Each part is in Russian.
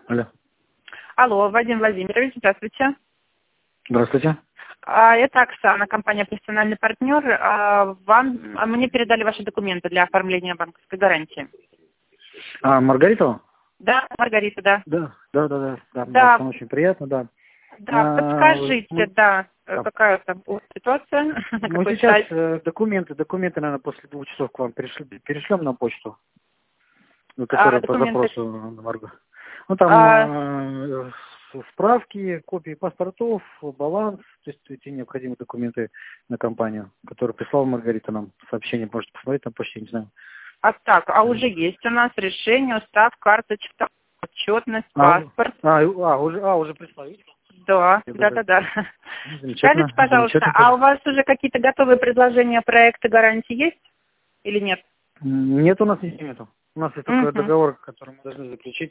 Алло. Алло, Вадим Владимирович, здравствуйте. Здравствуйте. Это Оксана, компания «Профессиональный партнер». Мне передали ваши документы для оформления банковской гарантии. Маргарита? Да, Маргарита, да. Да. Да, Оксана, очень приятно, да. подскажите, какая там ситуация, Мы какой сейчас сайт. документы, наверное, после 2 часов к вам перешлем на почту, которые по Документы. запросу Марго. Ну, там справки, копии паспортов, баланс, то есть эти необходимые документы на компанию, которые прислала Маргарита нам. Сообщение можете посмотреть на почте, не знаю. Уже есть у нас решение, устав, карточка, отчетность, паспорт. Уже прислали. Да. Замечательно. Скажите, пожалуйста, а у вас уже какие-то готовые предложения проекта гарантии есть или нет? Нет, у нас ничего нету. У нас есть только договор, который мы должны заключить.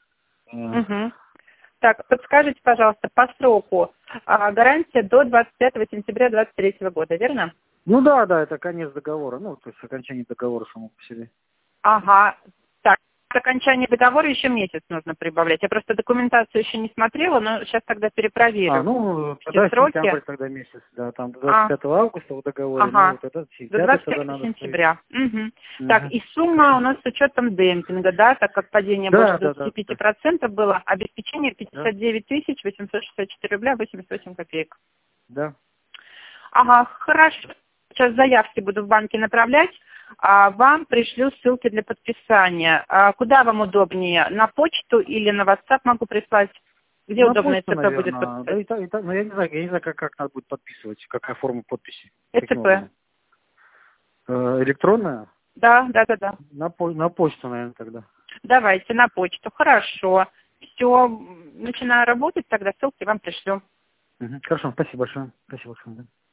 Так, подскажите, пожалуйста, по сроку. Гарантия до 25 сентября 2023 года, верно? Ну да, это конец договора. Ну, то есть окончание договора само по себе. Ага. Так, к окончанию договора еще месяц нужно прибавлять. Я просто документацию еще не смотрела, но сейчас тогда перепроверю. Тогда сроки. сентябрь, тогда месяц, да, там до 25 августа в договоре, тогда До сентябрь 25 тогда надо сентября. Так, и сумма у нас с учетом демпинга, да, так как падение больше 25% было, обеспечение 59 864 рубля 88 копеек. Да. Ага, хорошо. Сейчас заявки буду в банке направлять. Вам пришлю ссылки для подписания. Куда вам удобнее? На почту или на WhatsApp могу прислать? Где На удобно почту, ЭЦП будет наверное. подписать? Но я не знаю, как надо будет подписывать, какая форма подписи. ЭЦП. Электронная? Да. На почту, наверное, тогда. Давайте на почту. Хорошо. Все, начинаю работать, тогда ссылки вам пришлю. Хорошо, спасибо большое. Спасибо, Александр.